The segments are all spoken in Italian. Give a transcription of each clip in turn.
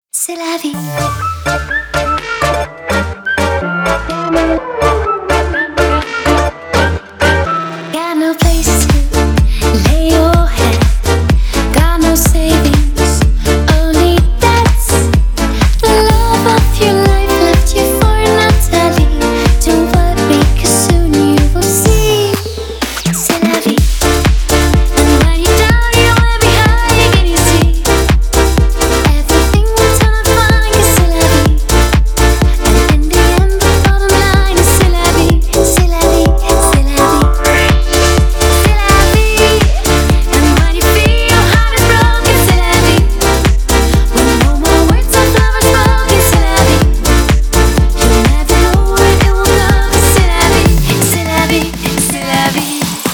C'est la vie. Got no place to lay your head. Got no savings, only debts. The love of your life left you for Natalie. Don't worry, 'cause soon you will see. C'est la vie. And when you're down, you will be high again, you see. Everything will turn out fine, 'cause c'est la vie. And in the end, the bottom line is c'est la vie, c'est la vie, c'est la vie. C'est la vie. And when you feel your heart is broken, c'est la vie. When no more words of love are spoken, c'est la vie. You never know where it will go, 'cause c'est la vie, c'est la vie, c'est la vie.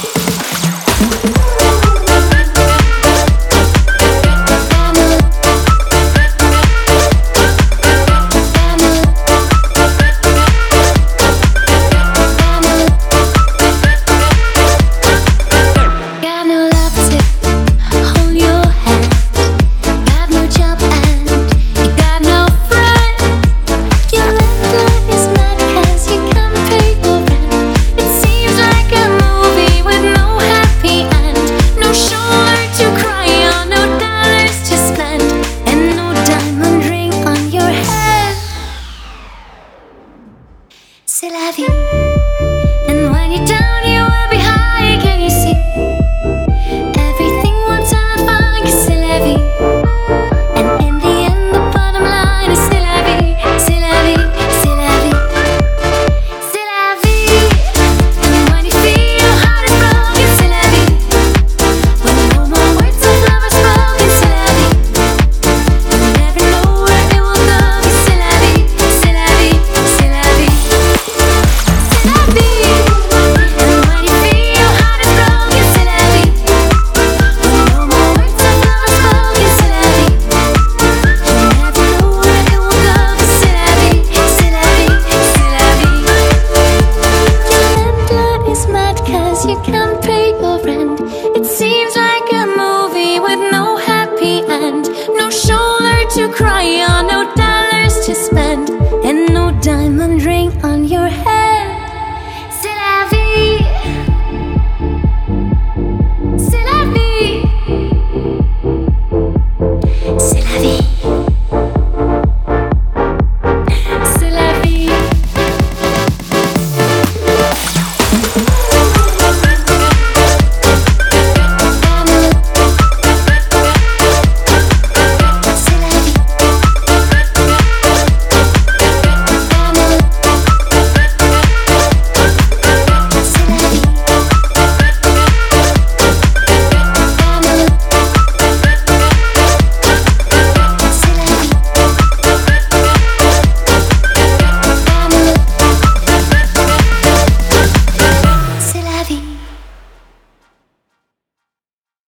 Got no love to hold your hand. Got no job and you got no friend. Your landlord is mad 'cause you can't pay your rent. It seems like a movie with no happy end. No shoulder to cry on, no dollars to spend, and no diamond ring on your head. C'est la vie. And when you're down, you will be high again, you see. Everything will turn out fine, 'cause c'est la vie. And in the end, the bottom line is c'est la vie, c'est la vie, c'est la vie. C'est la vie. And when you feel your heart is broken, c'est la vie. When no more words of love are spoken, c'est la vie. You never know where it will go, 'cause c'est la vie, c'est la vie, c'est la vie. C'est la vie. And when you feel your heart is broken, c'est la vie. When no more words of love are spoken, c'est la vie. You never know where it will go, 'cause c'est la vie, c'est la vie, c'est la vie. Your landlord is mad 'cause you can't pay your rent. It seems like a movie with no happy end. No shoulder to cry on.